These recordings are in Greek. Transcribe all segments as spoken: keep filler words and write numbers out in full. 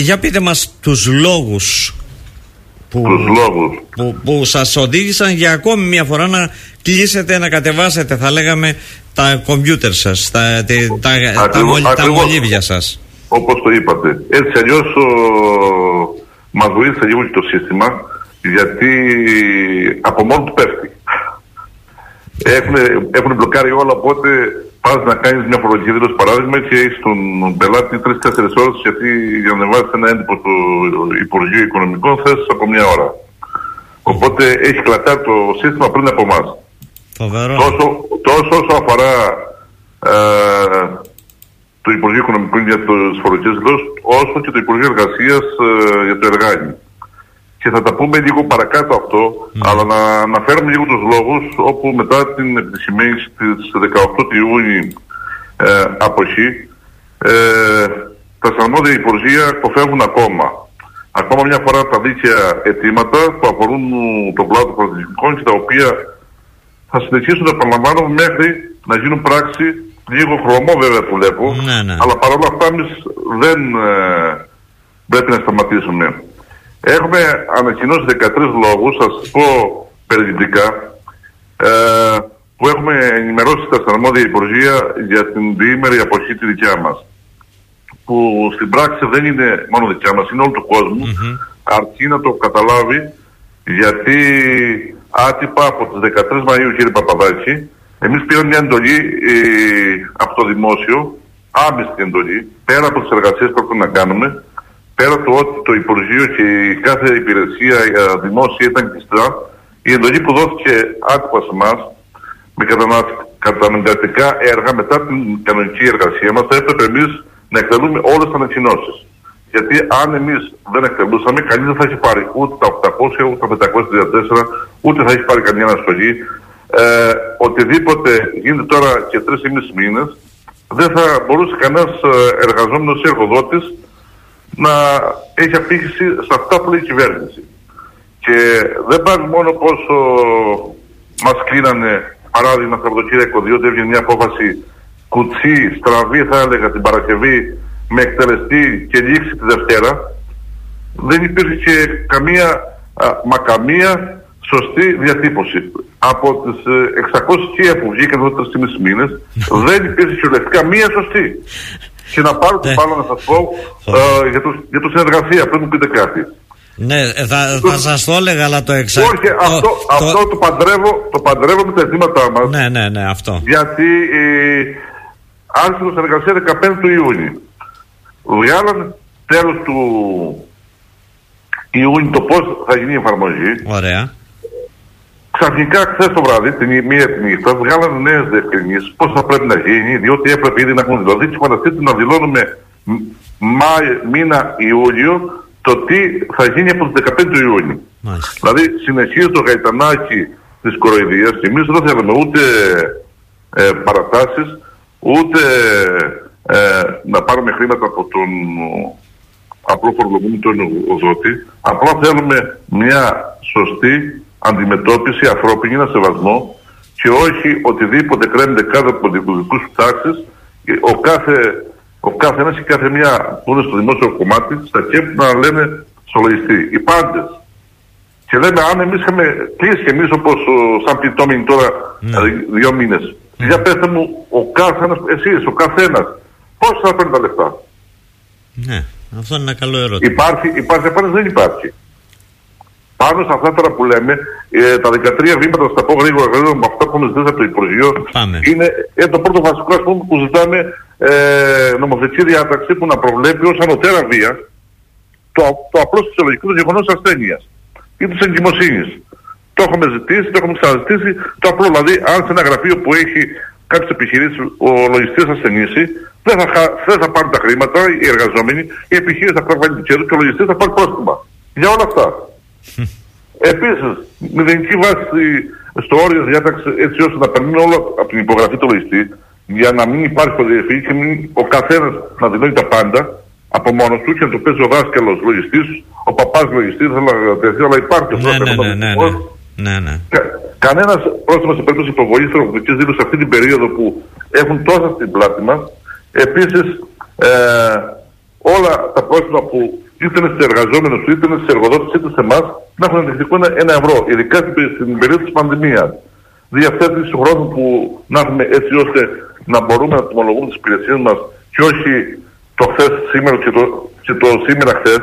για πείτε μας τους λόγους που, τους λόγους. που, που σας οδήγησαν για ακόμη μια φορά να κλείσετε, να κατεβάσετε, θα λέγαμε, τα κομπιούτερ σας, τα, τα, τα, τα, μολ, τα μολύβια σας. Όπως το είπατε. Έτσι αλλιώς ο, μας βοήθησε λίγο και το σύστημα, γιατί από μόνο του πέφτει. Έχουν, έχουν μπλοκάρει όλα, οπότε πας να κάνεις μια φορολογική δήλωση παράδειγμα και έχεις τον πελάτη τρεις τέσσερις ώρες, γιατί για να βάζεις ένα έντυπο του Υπουργείου Οικονομικών θες από μια ώρα. Οπότε έχει κλατάρει το σύστημα πριν από εμάς. Τόσο, τόσο όσο αφορά ε, το Υπουργείο Οικονομικών για τις φορολογικές δηλώσεις, όσο και το Υπουργείο Εργασίας ε, για το εργάνι. Και θα τα πούμε λίγο παρακάτω αυτό, mm. αλλά να αναφέρουμε λίγο τους λόγους όπου μετά την επισημένη της δεκαοκτώ του Ιούνιου ε, αποχή, ε, τα αρμόδια υπουργεία υποφεύγουν ακόμα. Ακόμα μια φορά τα δίκαια αιτήματα που αφορούν τον κλάδο των φορολογικών και τα οποία θα συνεχίσουν να επαναλαμβάνουν μέχρι να γίνουν πράξη. Λίγο χρωμό βέβαια που βλέπω, ναι, ναι. αλλά παρόλα αυτά εμείς δεν ε, πρέπει να σταματήσουμε. Έχουμε ανακοινώσει δεκατρείς λόγους, θα σας πω περιληπτικά, ε, που έχουμε ενημερώσει τα αρμόδια υπουργεία για την διήμερη αποχή τη δικιά μας. Που στην πράξη δεν είναι μόνο δικιά μας, είναι όλου του κόσμου, mm-hmm. αρκεί να το καταλάβει, γιατί άτυπα από τις δεκατρείς Μαΐου, κύριε Παπαδάκη, εμείς πήραμε μια εντολή ε, από το δημόσιο, άμεστη εντολή, πέρα από τις εργασίες που πρέπει να κάνουμε, πέρα του ότι το Υπουργείο και η κάθε υπηρεσία uh, δημόσια ήταν κλειστά, η εντολή που δόθηκε άτυπα σε εμάς, με καταναγκαστικά έργα μετά την κανονική εργασία μας, θα έπρεπε εμείς να εκτελούμε όλες τις ανακοινώσεις. Γιατί αν εμείς δεν εκτελούσαμε, κανείς δεν θα έχει πάρει ούτε τα οκτακόσια, ούτε τα πεντακόσια τριάντα τέσσερα, ούτε θα έχει πάρει καμία αναστολή. Ε, οτιδήποτε γίνεται τώρα και τρεις ή μισή μήνες, δεν θα μπορούσε κανένας εργαζόμενος ή εργοδότης να έχει απήχηση σε αυτά που λέει η κυβέρνηση. Και δεν πάει μόνο πόσο μας κλείνανε, παράδειγμα, Σαββατοκύριακο, διότι έβγαινε μια απόφαση κουτσί, στραβή, θα έλεγα, την Παρασκευή, με εκτελεστή και λήξη τη Δευτέρα. Δεν υπήρχε και καμία, α, μα καμία σωστή διατύπωση. Από τις εξακόσιες χιλιάδες που βγήκαν εδώ τρεις και μισή μήνες, δεν υπήρχε κυριολεκτικά μία σωστή. Και να πάρω την μπάλα να σας πω ε, για, το, για το συνεργασία, πριν μου πείτε κάτι. Ναι, θα, θα σας το έλεγα, αλλά το εξα... Όχι, το, αυτό, το... αυτό το, παντρεύω, το παντρεύω με τα αιτήματά μας. Ναι, ναι, ναι, αυτό. Γιατί ε, άρχισε το συνεργασία δεκαπέντε του Ιούνιου. Βγάλαν τέλος του Ιούνιου το πώς θα γίνει η εφαρμογή. Ωραία. Ξαφνικά χθες το βράδυ, την μία τη νύχτα, βγάλανε νέες διευκρινήσεις πώς θα πρέπει να γίνει, διότι έπρεπε ήδη να έχουν δηλωθεί. Και φανταστείτε να δηλώνουμε Μάη, μήνα Ιούλιο το τι θα γίνει από τις δεκαπέντε του Ιούνιου. Μάλιστα. Δηλαδή συνεχίζει το γαϊτανάκι της κοροϊδίας και εμείς δεν θέλουμε ούτε ε, παρατάσεις, ούτε ε, να πάρουμε χρήματα από τον απλό φορολογούμενο, τον οδότη. Απλά θέλουμε μια σωστή αντιμετώπιση, ανθρώπινη, ένα σεβασμό και όχι οτιδήποτε κρέμεται κάτω από δικούς τάξεις. Ο κάθε, ο κάθε ένας και κάθε μια που είναι στο δημόσιο κομμάτι στα κέπτ να λένε στο λογιστή. Οι πάντες. Και λέμε αν εμείς είχαμε κλείσει και εμείς όπως σαν πιτόμινοι τώρα mm. δύο μήνες. Mm. Για πέστε μου ο κάθε ένας, εσείς, ο καθένας, πώς θα παίρνει τα λεφτά. Ναι, αυτό είναι ένα καλό ερώτημα. Υπάρχει, υπάρχει απάντηση, δεν υπάρχει. Πάνω σε αυτά τώρα που λέμε, ε, τα δεκατρία βήματα, θα τα πω γρήγορα γρήγορα με αυτά που μας ζητήσει από το Υπουργείο, είναι ε, το πρώτο βασικό ας πούμε, που ζητάμε ε, νομοθετική διάταξη που να προβλέπει ως ανωτέρα βία το, το απλώς φυσιολογικό του γεγονός ασθένειας ή της εγκυμοσύνης. Το έχουμε ζητήσει, το έχουμε ξαναζητήσει. Το απλό δηλαδή, αν σε ένα γραφείο που έχει κάποιες επιχειρήσεις ο λογιστής ασθενήσει, δεν θα, δεν θα πάρουν τα χρήματα οι εργαζόμενοι, η επιχείρηση θα πάρει το τσέρι και ο λογιστής θα πάρει πρόστιμα. Για όλα αυτά. Επίσης, μηδενική βάση στο όριο διάταξη έτσι ώστε να περνούν όλα από την υπογραφή του λογιστή, για να μην υπάρχει διαφύγη και μην ο καθένας να δηλώνει τα πάντα από μόνος του και να το παίζει ο δάσκαλος λογιστής, ο παπάς λογιστής, αλλά υπάρχει αυτό. Ναι, ναι, ναι, ναι, ναι, ναι. Κα, κανένας πρόστιμο σε περίπτωση υποβολής τροχοπτικής δήλωσης αυτή την περίοδο που έχουν τόσα στην πλάτη μας. Επίσης, ε, όλα τα πρόστιμα που είτε είναι στους εργαζόμενους, είτε είναι στους εργοδότες, είτε σε εμάς, να έχουν ενδεικτικό ένα, ένα ευρώ, ειδικά στην περίοδο της πανδημίας. Διαθέτηση του χρόνου που να έχουμε έτσι ώστε να μπορούμε να τιμολογούμε τις υπηρεσίες μας και όχι το χθες σήμερα και το, και το σήμερα χθες.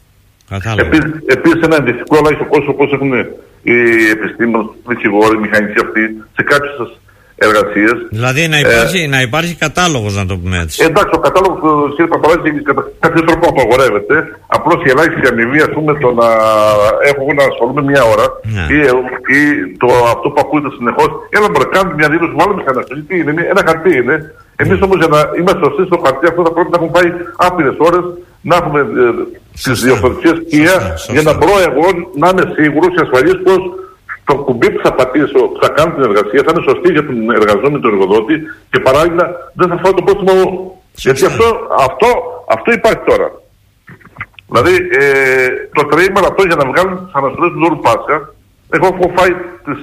Επίσης, επίσης ένα ενδεικτικό ελάχιστο κόστος όπως έχουν οι επιστήμονες, οι δικηγόροι, οι μηχανικοί αυτοί σε κάποιες εργασίες. Δηλαδή να υπάρχει, ε, να υπάρχει κατάλογος, να το πούμε έτσι. Εντάξει, ο κατάλογος του κ. Παπαδάκη κατά κάποιο τρόπο απαγορεύεται. Απλώς η ελάχιστη αμοιβή, ας πούμε, το να έχω εγώ να ασχολούμαι μία ώρα yeah. ή, ή το, αυτό που ακούγεται συνεχώς. Έλα μπορεί να κάνουμε μια δήλωση, βάλουμε κανένα. Τι είναι, ένα χαρτί είναι. Εμείς όμως για να είμαστε σωστοί στο χαρτί αυτό θα πρέπει να έχουμε πάει άπειρες ώρες, να έχουμε ε, τις διαφορετικές σκία για να μπορώ εγώ να είμαι σίγουρος και ασφαλής πως το κουμπί που θα πατήσω, που θα κάνω την εργασία, θα είναι σωστή για τον εργαζόμενο, τον εργοδότη και παράλληλα δεν θα φάω το πρόστιμο μου. Γιατί αυτό, αυτό, αυτό υπάρχει τώρα. Δηλαδή ε, το τριήμερο αυτό για να βγάλουν τις αναστολές του δώρου Πάσχα, εγώ έχω φάει τις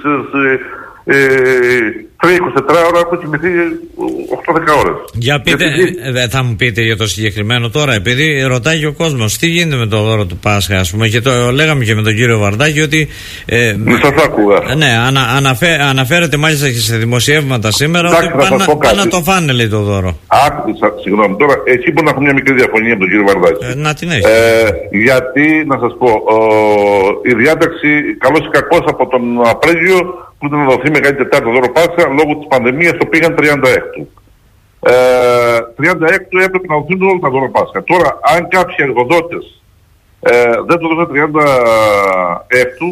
ε, τρία είκοσι τέσσερα ώρα, έχω κοιμηθεί οκτώ δέκα ώρες. Για πείτε, γιατί... ε, θα μου πείτε για το συγκεκριμένο τώρα, επειδή ρωτάει και ο κόσμος, τι γίνεται με το δώρο του Πάσχα, ας πούμε, και το λέγαμε και με τον κύριο Βαρδάκη ότι. Ε, Μη σας άκουγα. Ναι, ανα, αναφέ, αναφέρεται μάλιστα και σε δημοσιεύματα σήμερα. Εντάξει, ότι πάνε πά να το φάνε, λέει, το δώρο. Άκουσα, συγγνώμη, τώρα εκεί μπορεί να έχω μια μικρή διαφωνία με τον κύριο Βαρδάκη. Ε, να την έχει. Ε, γιατί, να σας πω, ο, η διάταξη, καλώς ή κακώς από τον Απρίλιο, που ήταν να δοθεί Μεγάλη Τετάρτη δώρο Πάσχα, λόγω της πανδημίας το πήγαν τριάντα έξι. Ε, τριάντα έξι έπρεπε να δοθούν όλα τα δώρο Πάσχα. Τώρα, αν κάποιοι εργοδότες ε, δεν το δώσαν τριάντα έξι,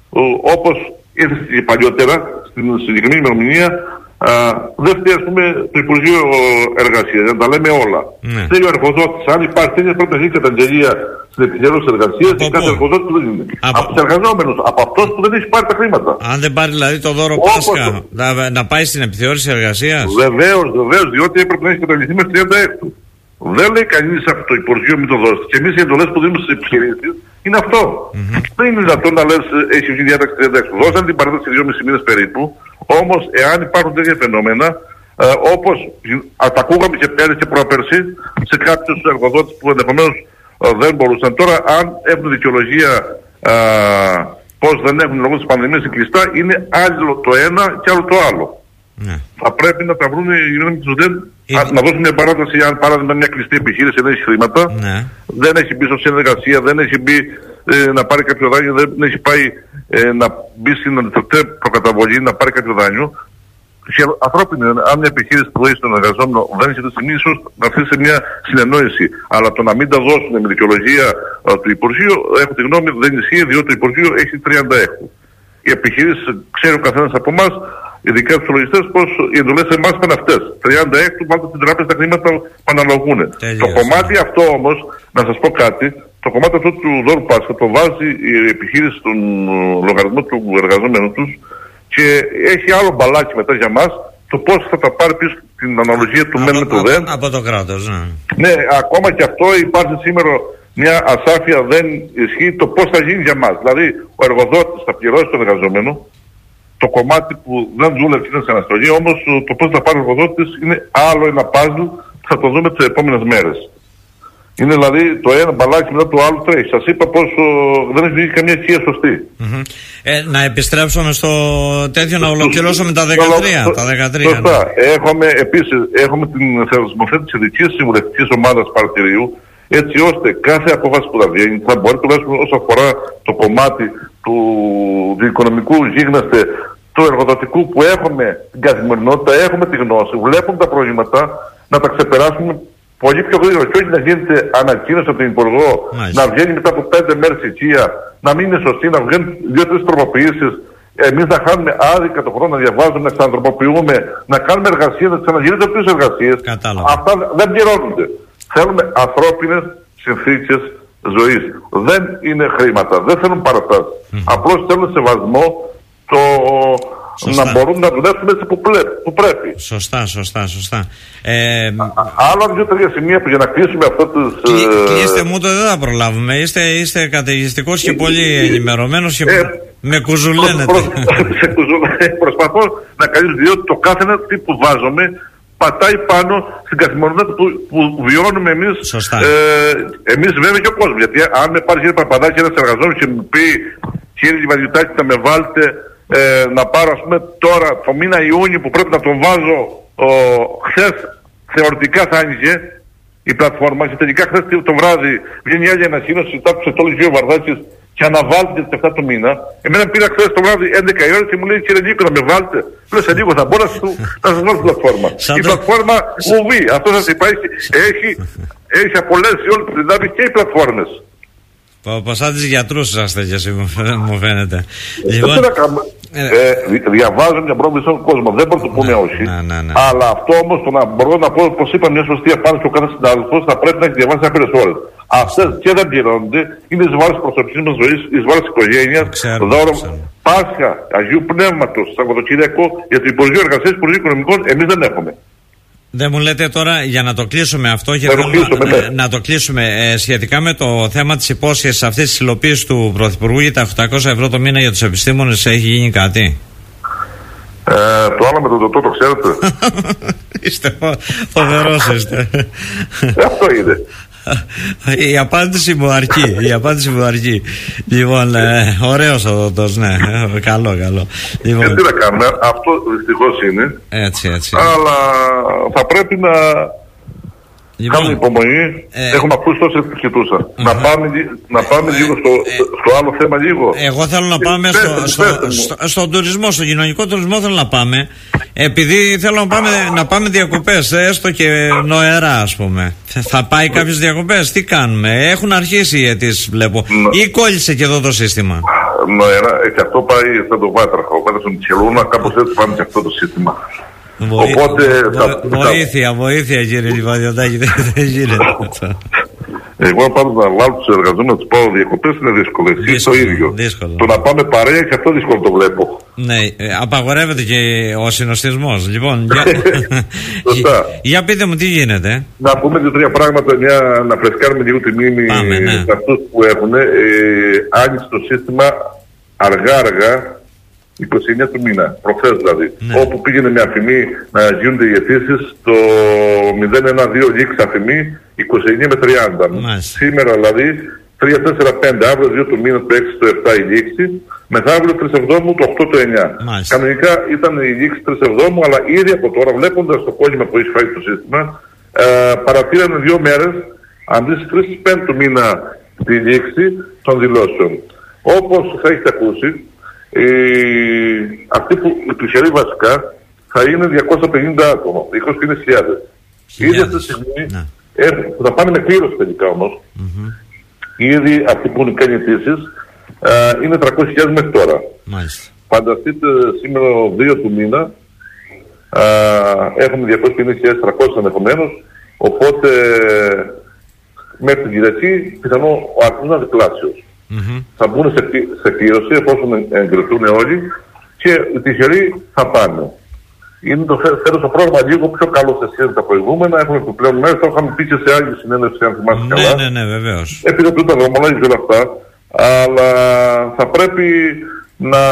όπως ήρθε παλιότερα, στην συγκεκριμένη ημερομηνία, Uh, δεν φταίει, ας πούμε, το Υπουργείο Εργασίας, να τα λέμε όλα. Ναι. Θέλει ο εργοδότης, αν υπάρχει τέτοια πρέπει να γίνει καταγγελία στην επιδέρωση εργασίας και κάθε εργοδότης που δεν είναι. Από, από τους εργαζόμενους, από αυτός που δεν έχει πάρει τα χρήματα. Αν δεν πάρει δηλαδή το δώρο Πάσχα, το... να, να πάει στην επιθεώρηση εργασίας. Βεβαίως, βεβαίως, διότι έπρεπε να έχει καταγγελθεί με τριάντα έξι. Δεν λέει κανείς από το Υπουργείο μην το δώσει. Και εμείς οι εντολές που δίνουμε στις επιχειρήσεις είναι αυτό. Mm-hmm. Δεν είναι δυνατόν να λες έχει βγει διάταξη τριάντα έξι. Δώσαν την παράδοση δυόμισι μήνες περίπου. Όμως, εάν υπάρχουν τέτοια φαινόμενα, ε, όπως α, τα ακούγαμε και πέρυσι και προπέρσι σε κάποιους εργοδότες που ενδεχομένως ε, δεν μπορούσαν. Τώρα, αν έχουν δικαιολογία ε, πως δεν έχουν λόγω της πανδημίας κλειστά, είναι άλλο το ένα και άλλο το άλλο. Ναι. Θα πρέπει να τα βρουν οι γνώμοι τους δεν. Η... Να δώσουν μια παράταση, αν παράδειγμα μια κλειστή επιχείρηση δεν έχει χρήματα, ναι. δεν έχει μπει στο συνεργασία, δεν έχει μπει ε, να πάρει κάποιο δάνειο, δεν έχει πάει ε, να μπει στην προκαταβολή, να πάρει κάποιο δάνειο. Και ανθρώπινο είναι, αν μια επιχείρηση που έχει στον εργαζόμενο δεν έχει τη στιγμή, ίσως να έρθει σε μια συνεννόηση. Αλλά το να μην τα δώσουν με δικαιολογία ε, του Υπουργείου, έχω τη γνώμη δεν ισχύει, διότι το Υπουργείο έχει τριάντα έξι. Οι επιχειρήσεις, ξέρει ο καθένας από εμάς, ειδικά τους λογιστές, πως οι εντολές σε εμάς ήταν αυτές. τριάντα έξι, βάλτε στην τράπεζα τα χρήματα που αναλογούν. Το κομμάτι αυτό όμως, να σας πω κάτι, το κομμάτι αυτό του δώρου Πάσχα το βάζει η επιχείρηση στον λογαριασμό του εργαζόμενου τους και έχει άλλο μπαλάκι μετά για μας το πώς θα τα πάρει πίσω την αναλογία του μεν με το δεν. Από το κράτος, ναι. Ναι, ακόμα και αυτό υπάρχει σήμερα μια ασάφεια, δεν ισχύει το πώς θα γίνει για μας. Δηλαδή, ο εργοδότης θα πληρώσει τον εργαζόμενο. Το κομμάτι που δεν δούλευε είναι σε αναστολή, όμως το πώς θα πάρει ο εργοδότης είναι άλλο ένα παζλ που θα το δούμε τις επόμενες μέρες. Είναι δηλαδή το ένα μπαλάκι μετά το άλλο τρέχει. Σας είπα πως ο, δεν έχει βγει καμία αιτία σωστή. Mm-hmm. Ε, να επιστρέψουμε στο τέτοιο, να ολοκληρώσουμε τα δεκατρία. Τα δεκατρία σωστά. Ναι. Έχουμε επίσης έχουμε την θεσμοθέτηση ειδικής συμβουλευτικής ομάδας παρατηρίου, έτσι ώστε κάθε απόφαση που θα βγαίνει θα μπορεί τουλάχιστον όσο αφορά το κομμάτι του, του οικονομικού γίγνεσθε, του εργοδοτικού που έχουμε την καθημερινότητα, έχουμε τη γνώση, βλέπουμε τα προβλήματα, να τα ξεπεράσουμε πολύ πιο γρήγορα και όχι να γίνεται ανακοίνωση από τον Υπουργό, να βγαίνει μετά από πέντε μέρες οικία, να μην είναι σωστή, να βγαίνουν δύο-τρεις τροποποιήσεις, εμείς να χάνουμε άδικα το χρόνο να διαβάζουμε, να ξανατροποποιούμε, να κάνουμε εργασία, να ξαναγυρίζουμε από τις εργασίες. Αυτά δεν πληρώνονται. Θέλουμε ανθρώπινες συνθήκες ζωής. Δεν είναι χρήματα, δεν θέλουν παραστάσεις. Mm. Απλώς θέλουν σεβασμό το σωστά. Να μπορούν να δουλέψουν έτσι που, πλέ, που πρέπει. Σωστά, σωστά, σωστά. Ε, Άλλα δύο-τρία σημεία που για να κλείσουμε αυτό τους... Κλει, ε, κλείστε μου το, δεν θα προλάβουμε. Είστε, είστε καταιγιστικός και πολύ ενημερωμένος και ε, με κουζουλένετε. Προ, προ, προσπαθώ να καλύψω, διότι το κάθε ένα τι που βάζομαι πατάει πάνω στην καθημερινότητα που, που βιώνουμε εμείς. Σωστά. Ε, εμείς βέβαια και ο κόσμος. Γιατί αν με πάρει κύριε Παπαδάκη ένας εργαζόμενος και μου πει κύριε Λιβαδιωτάκη θα με βάλετε ε, να πάρω ας πούμε τώρα το μήνα Ιούνιο που πρέπει να τον βάζω ο, χθες θεωρητικά θα άνοιγε η πλατφόρμα και τελικά χθες το βράδυ βγαίνει άλλη ανακοίνωση μετά που σε τόλου δύο Βαρδάκης και αναβάλλεται τις εφτά του μήνα. Εμένα πήρα χθες το βράδυ έντεκα η ώρα και μου λέει κύριε Νίκο να με βάλετε. Λέω σε λίγο θα μπορώ να σας βάλω στην πλατφόρμα. Η πλατφόρμα μουβεί. Αυτό σας είπα έχει, έχει απολέσει όλη την Ελλάδα και οι πλατφόρμες. Πως σαν τις γιατρούς είσαστε κι εσύ μου φαίνεται. Λοιπόν, τι να κάνουμε. Ε, ε, διαβάζω μια πρόβληση στον κόσμο. Δεν μπορώ να το πούμε όχι. Ναι, ναι, ναι. Αλλά αυτό όμως το να μπορώ να πω, πως είπα μια σωστή απάντηση ο κάθε συνάδελφος, θα πρέπει να έχει διαβάσει άπειρες ώρες. Αυτές και δεν πληρώνονται. Είναι εις βάρος προσωπικής μας ζωής, εις βάρος οικογένειας. Δώρο Πάσχα, Αγίου Πνεύματος, Σαββατοκύριακο, για το Υπουργείο Εργασίας, Υπουργείο Οικονομικών, εμείς δεν έχουμε. Δεν μου λέτε τώρα για να το κλείσουμε αυτό και να, κλείσουμε, να, να το κλείσουμε ε, σχετικά με το θέμα της υπόσχεσης αυτής της υλοποίησης του Πρωθυπουργού για τα οκτακόσια ευρώ το μήνα για τους επιστήμονες, έχει γίνει κάτι? Ε, το άλλο με τον Τωτό το ξέρετε? Είστε φοβερός είστε. ε, αυτό είναι. Η απάντηση μου αρκεί. Η απάντηση μου αρκεί. Λοιπόν, ε, ωραίος ο Δωτός, ναι. Ε, καλό, καλό. Λοιπόν, ε, τι να κάνουμε, αυτό δυστυχώς είναι. Έτσι, έτσι. Αλλά θα πρέπει να λοιπόν, κάνουμε υπομονή. Ε, Έχουμε ακούσει τόσο εκτικητούσα. Uh-huh. Να πάμε, να πάμε ε, λίγο στο, ε, στο άλλο θέμα λίγο. Εγώ θέλω να πάμε ε, στο, στο, στο, στο, στον τουρισμό, στον κοινωνικό τουρισμό θέλω να πάμε. Επειδή θέλω να πάμε, να πάμε διακοπές, έστω και νοερά ας πούμε. Θα πάει κάποιες διακοπές, τι κάνουμε? Έχουν αρχίσει οι αιτήσεις βλέπω. Νο... Ή κόλλησε και εδώ το σύστημα? Νοερά, και αυτό πάει σαν το βάτραχο. Ο βάτραχος του Τσελούνα, κάπως έτσι πάνε και αυτό το σύστημα. Βοή... Οπότε, Βο... θα... Βοήθεια, βοήθεια κύριε Λιβαδιωτάκη, δεν γίνεται αυτό. Εγώ πάντω να βάλω τους εργαζόμενους να τους πάω διακοπές είναι δύσκολο. Εσύ το ίδιο. Δύσκολο. Το να πάμε παρέα και αυτό δύσκολο το βλέπω. Ναι, ε, απαγορεύεται και ο συνοστισμός. Λοιπόν, για... για πείτε μου τι γίνεται. Να πούμε δύο-τρία πράγματα, μια, να φρεσκάρουμε λίγο τη μνήμη ναι. σε αυτούς που έχουν. Ε, άνοιξε το σύστημα αργά-αργά είκοσι εννέα του μήνα, προχθές δηλαδή. Ναι. Όπου πήγαινε με αφημί να γίνονται οι αιτήσεις, το μηδέν ένα δύο λήξη αφημί είκοσι εννέα με τριάντα. Μάλιστα. Σήμερα δηλαδή τρία τέσσερα πέντε, αύριο δύο του μήνα το έξι το επτά η λήξη, μεθαύριο τρεις εβδόμου το οκτώ το εννέα. Μάλιστα. Κανονικά ήταν η λήξη τρεις εβδόμου, αλλά ήδη από τώρα βλέποντας το κόλλημα που έχει φάει το σύστημα, ε, παρατήρανε δύο μέρες αντί στις τρεις πέντε του μήνα τη λήξη των δηλώσεων. Όπως θα έχετε ακούσει, Ε, αυτοί που οι τυχεροί βασικά θα είναι διακόσια πενήντα άτομα, διακόσιες πενήντα χιλιάδες. Ήδη αυτή τη στιγμή ε, που θα πάνε με κλήρωση τελικά όμως. Mm-hmm. Ήδη αυτοί που έχουν κάνει αιτήσεις ε, είναι τριακόσιες χιλιάδες μέχρι τώρα. Μάλιστα. Φανταστείτε σήμερα δύο του μήνα ε, έχουμε διακόσιες πενήντα χιλιάδες τριακόσιες ενδεχομένως, οπότε μέχρι την Κυριακή πιθανό ο αριθμός να είναι διπλάσιος. Mm-hmm. Θα μπουν σε, σε κλήρωση εφόσον εγκριθούν όλοι και οι τυχεροί θα πάνε. Είναι το φέτος το πρόγραμμα λίγο πιο καλό σε σχέση με τα προηγούμενα. Έχουμε επιπλέον μέρες, το είχαμε πει και σε άλλη συνέντευξη, αν θυμάστε ναι, καλά. Ναι, ναι, βεβαίως. Επιδοτούν τα δρομολόγια και όλα αυτά. Αλλά θα πρέπει να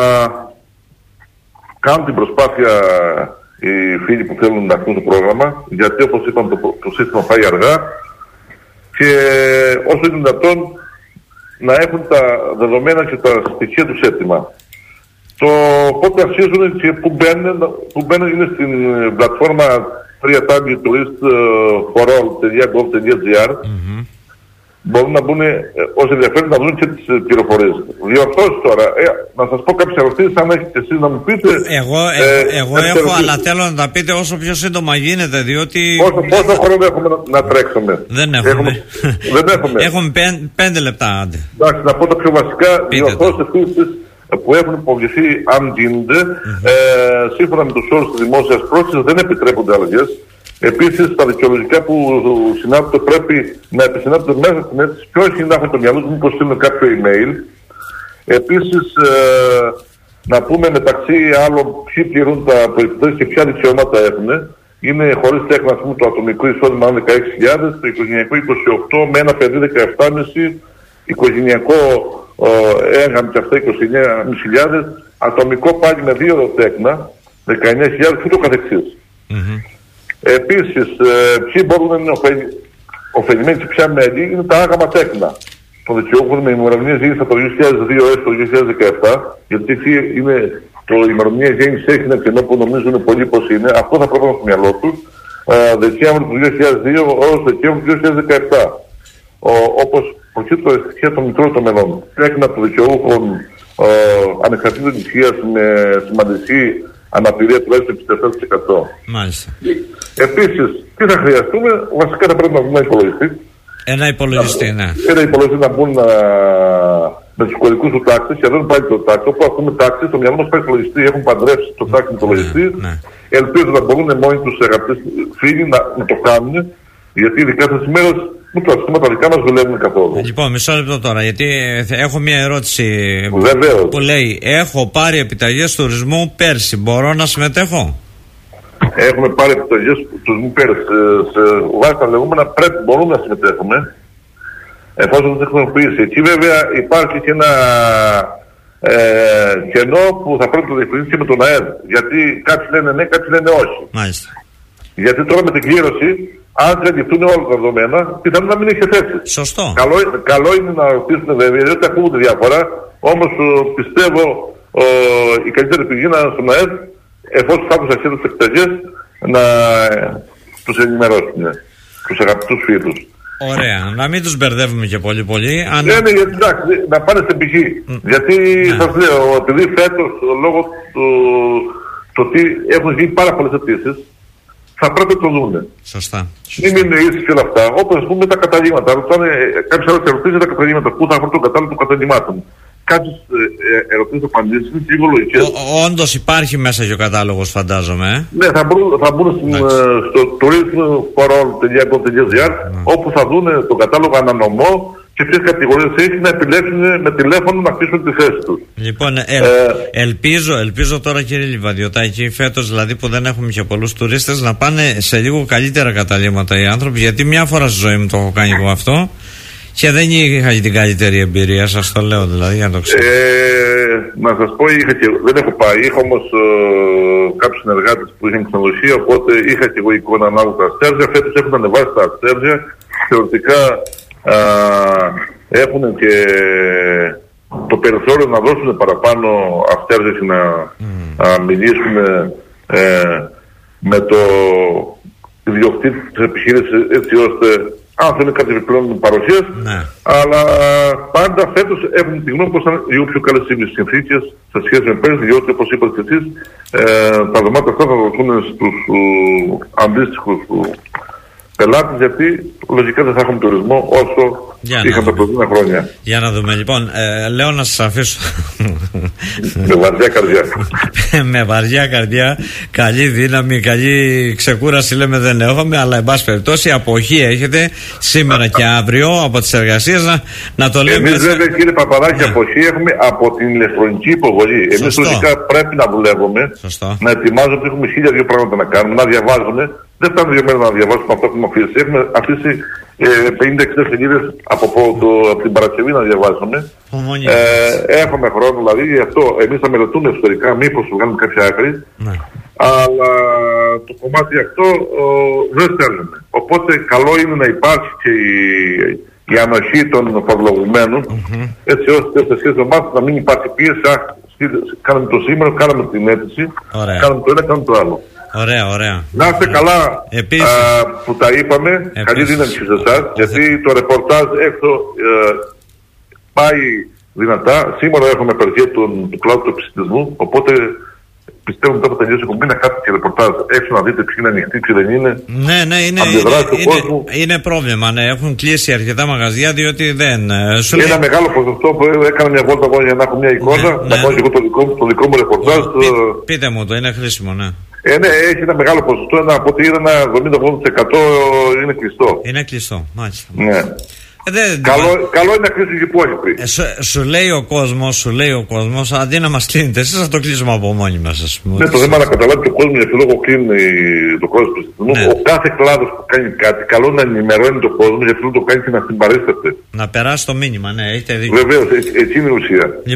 κάνουν την προσπάθεια οι φίλοι που θέλουν να ακούν το πρόγραμμα. Γιατί όπως είπαμε το, το σύστημα πάει αργά και όσο είναι δυνατόν να έχουν τα δεδομένα και τα στοιχεία τους έτοιμα. Το πότε αρχίζουν και που μπαίνουν, που μπαίνουν είναι στην πλατφόρμα double-u double-u double-u τελεία tourist for all τελεία gov τελεία gr. Mm-hmm. Μπορούν να μπουν, όσοι ενδιαφέρουν, να δουν και τις πληροφορίες. Διορθώσεις τώρα, ε, να σας πω κάποιες ερωτήσεις, αν έχετε εσείς να μου πείτε. Εγώ, ε, ε, εγώ έχω, ερωτήσεις. Αλλά θέλω να τα πείτε όσο πιο σύντομα γίνεται, διότι... Πόσο, πόσο χρόνο έχουμε να, να τρέξουμε? Δεν έχουμε. έχουμε δεν έχουμε. Έχουμε πέν, πέντε λεπτά, άντε. Εντάξει, να πω τα πιο βασικά, διορθώσεις επίσης που έχουν υποβληθεί, αν γίνονται, mm-hmm. ε, σύμφωνα με τους όρους της δημόσιας πρόσκλησης, δεν επιτρέπονται αλλαγές. Επίσης, τα δικαιολογικά που συνάπτονται πρέπει να επισυνάπτονται μέσα στην αίτηση και όχι να έχουν το μυαλό του, μήπως στείλουν κάποιο email. Επίσης, ε, να πούμε μεταξύ άλλων ποιοι πληρούν τα προϋποθέσεις και ποια δικαιώματα έχουν. Είναι χωρίς τέκνα, ας πούμε, το ατομικό εισόδημα δεκαέξι χιλιάδες, το οικογενειακό είκοσι οκτώ, με ένα παιδί δεκαεπτά κόμμα πέντε, οικογενειακό έγγαμ και αυτά είκοσι εννέα χιλιάδες, ατομικό πάλι με δύο τέκνα, δεκαεννέα χιλιάδες και το καθεξής. Mm-hmm. Επίσης, ε, ποιοι μπορούν να είναι ωφελημένοι σε ποια μέλη είναι τα άγαμα τέκνα των δικαιούχων με ημερομηνία γέννηση από το δύο χιλιάδες δύο έως το δύο χιλιάδες δεκαεπτά, γιατί είναι το ημερομηνία γέννηση έχει ένα κενό που νομίζουν πολλοί πως είναι. Αυτό θα πρέπει να στο μυαλό του. Δεκέμβριο του δύο χιλιάδες δύο έως Δεκέμβριο του δύο χιλιάδες δεκαεπτά. Όπως προκύπτει το στοιχεία των μητρών των μελών. Τέκνα των δικαιούχων ανεξαρτήτων ισχύας με σημαντική αναπηρία τουλάχιστον εξήντα επτά τοις εκατό. Μάλιστα. Επίσης, τι θα χρειαστούμε, βασικά θα πρέπει να βγούμε ένα υπολογιστή. Ένα υπολογιστή, ναι. Ένα υπολογιστή να μπουν α, με τους κωδικούς του τάξη, σχεδόν πάει το τάξη. Όπου ακούμε τάξη, στο μυαλό μας πάει υπολογιστή, έχουν παντρεύσει το τάξη με υπολογιστή. Ναι, ναι. Ελπίζω να μπορούν μόνοι τους αγαπητοί φίλοι να, να το κάνουν, γιατί ειδικά αυτές τις μέρες ούτε τα συστήματα δικά μας δουλεύουν καθόλου. Λοιπόν, μισό λεπτό τώρα, γιατί έχω μια ερώτηση. Βεβαίως. Που λέει: έχω πάρει επιταγές τουρισμού πέρσι, μπορώ να συμμετέχω? Έχουμε πάρει επιταγές τουρισμού πέρσι. Σε βάση τα λεγόμενα πρέπει, μπορούμε να συμμετέχουμε, εφόσον δεν έχουμε χρησιμοποιήσει. Εκεί βέβαια υπάρχει και ένα ε, κενό που θα πρέπει να το διευκρινίσει και με τον ΑΕΔ. Γιατί κάποιοι λένε ναι, κάποιοι λένε όχι. Μάλιστα. Γιατί τώρα με την κλήρωση, αν καλυφθούν όλα τα δεδομένα, πιθανόν να μην έχει θέση. Σωστό. Καλό, καλό είναι να ρωτήσουν βέβαια, διότι ακούγονται διάφορα. Όμως πιστεύω ο, η καλύτερη πηγή να είναι στον ΑΕΔ, εφόσον θα τους αρχίσουν τις επιταγές, να ε, τους ενημερώσουν, ε, τους αγαπητούς φίλους. Ωραία. Να μην τους μπερδεύουμε και πολύ πολύ. Αν... Ναι, ναι, γιατί εντάξει, να πάνε στην πηγή. Mm. Γιατί ναι. Σας λέω, επειδή φέτος, λόγω του το ότι έχουν γίνει πάρα πολλές αιτήσεις, θα πρέπει να το δούνε. Σωστά. Μην μείνουν ίσως και όλα αυτά. Όπως ας πούμε τα καταλήγματα. Ρωτάνε κάποιες άλλες ερωτήσεις για τα καταλήγματα. Πού θα βρουν το κατάλογο των καταλήγματων. Κάποιες ε, ερωτήσεις απαντήσεις είναι λίγο λογικές. Όντως υπάρχει μέσα και ο κατάλογος, φαντάζομαι. Ε? Ναι, θα μπουν, θα μπουν στην, στο tourism.gov.gr όπου θα δουν τον κατάλογο ανανομό και ποιες κατηγορίες έχει να επιλέξουν με τηλέφωνο να αφήσουν τη θέση τους. Λοιπόν, ελ, ε, ελπίζω, ελπίζω τώρα κύριε Λιβαδιωτάκη, φέτος δηλαδή που δεν έχουμε και πολλούς τουρίστες, να πάνε σε λίγο καλύτερα καταλήμματα οι άνθρωποι, γιατί μια φορά στη ζωή μου το έχω κάνει εγώ αυτό και δεν είχα την καλύτερη εμπειρία, σας το λέω δηλαδή για να το ξέρω. Ε, να σας πω, είχα και, δεν έχω πάει, είχα όμως ε, κάποιους συνεργάτες που είχαν ξενοδοχεία, οπότε είχα και εγώ εικόνα ανάλογα τα αστέρια. Φέτος έχουν ανεβάσει τα αστέρια, θεωρητικά α, έχουν και το περιθώριο να δώσουν παραπάνω αστέρια και να mm. α, μιλήσουν ε, με το ιδιοκτήτη της επιχείρησης, έτσι ώστε αν θέλουν κάτι επιπλέον παροχές, ναι. Αλλά πάντα φέτος έχουν τη γνώμη πως ήταν λίγο πιο καλές οι συνθήκες σε σχέση με πέρσι, διότι όπως είπατε και εσείς, ε, τα δωμάτια αυτά θα δοθούν στους αντίστοιχους πελάτες, γιατί λογικά δεν θα έχουμε τουρισμό όσο είχαμε τα προηγούμενα χρόνια. Για να δούμε λοιπόν, ε, λέω να σας αφήσω με βαριά καρδιά με βαριά καρδιά, καλή δύναμη, καλή ξεκούραση λέμε δεν έχουμε, αλλά εν πάση περιπτώσει αποχή έχετε σήμερα και αύριο από τις εργασίες, να, να το λέμε. Εμείς βέβαια κύριε Παπαδάκη, ναι. Αποχή έχουμε από την ηλεκτρονική υποβολή. Εμείς λογικά πρέπει να δουλεύουμε. Σωστό. Να ετοιμάζουμε, έχουμε χίλια δύο πράγματα να κάνουμε, να διαβάζουμε. Δεν φτάνουν δύο μέρες να διαβάσουμε αυτό που έχουμε αφήσει. Έχουμε αφήσει ε, πενήντα εξήντα σελίδες από, από την Παρασκευή να διαβάσουμε. Ε, έχουμε χρόνο δηλαδή, γι' αυτό εμείς θα μελετούμε εσωτερικά, μήπως βγάλουμε κάποια άκρη. Ναι. Αλλά το κομμάτι αυτό ο, δεν στέλνουμε. Οπότε καλό είναι να υπάρχει και η, η ανοχή των φορολογουμένων, mm-hmm. έτσι ώστε σε σχέση με εμάς να μην υπάρχει πίεση. Κάναμε το σήμερα, κάναμε την αίτηση, Ωραία. Κάναμε το ένα, κάναμε το άλλο. Ωραία, ωραία. Να είστε καλά α, που τα είπαμε. Επίσης. Καλή δύναμη σε εσάς, γιατί το ρεπορτάζ έξω ε, πάει δυνατά. Σήμερα έχουμε απεργία του κλάδου του επιστημισμού, οπότε πιστεύω μετά από τελειώσει η κουμπί να κάνετε και ρεπορτάζ έξω να δείτε ποιοι είναι ανοιχτοί, ποιοι δεν είναι. Ναι, ναι, είναι, είναι, είναι, είναι πρόβλημα. Ναι. Έχουν κλείσει αρκετά μαγαζιά διότι δεν. Σου ένα λέει... μεγάλο ποσοστό που έκανα μια βόλτα για να έχω μια εικόνα, ναι, να ναι. Πάω και εγώ το δικό, το δικό μου ρεπορτάζ. Πεί, πείτε μου το, είναι χρήσιμο, ναι. Ε, ναι, έχει ένα μεγάλο ποσοστό, ένα, από ό,τι είδα ένα εβδομήντα με ογδόντα τοις εκατό είναι κλειστό. Είναι κλειστό, μάλιστα. Ναι. Ε, δε, καλό, δε... καλό είναι να κλείσει και που έχει πει. Ε, σου, σου λέει ο κόσμος, σου λέει ο κόσμος, αντί να μας κλείνετε εσείς θα το κλείσουμε από μόνοι μας, ας πούμε. Ναι, το θέμα να καταλάβει το κόσμο, για ποιο λόγο κλείνει το κόσμο του πληθυσμού. Ναι. Ο κάθε κλάδος που κάνει κάτι, καλό να ενημερώνει το κόσμο, για ποιο λόγο το κάνει και να συμπαρίσταται. Να περάσει το μήνυμα, ναι, έχετε δίκιο. Βεβαίως, έτσι είναι η ουσία.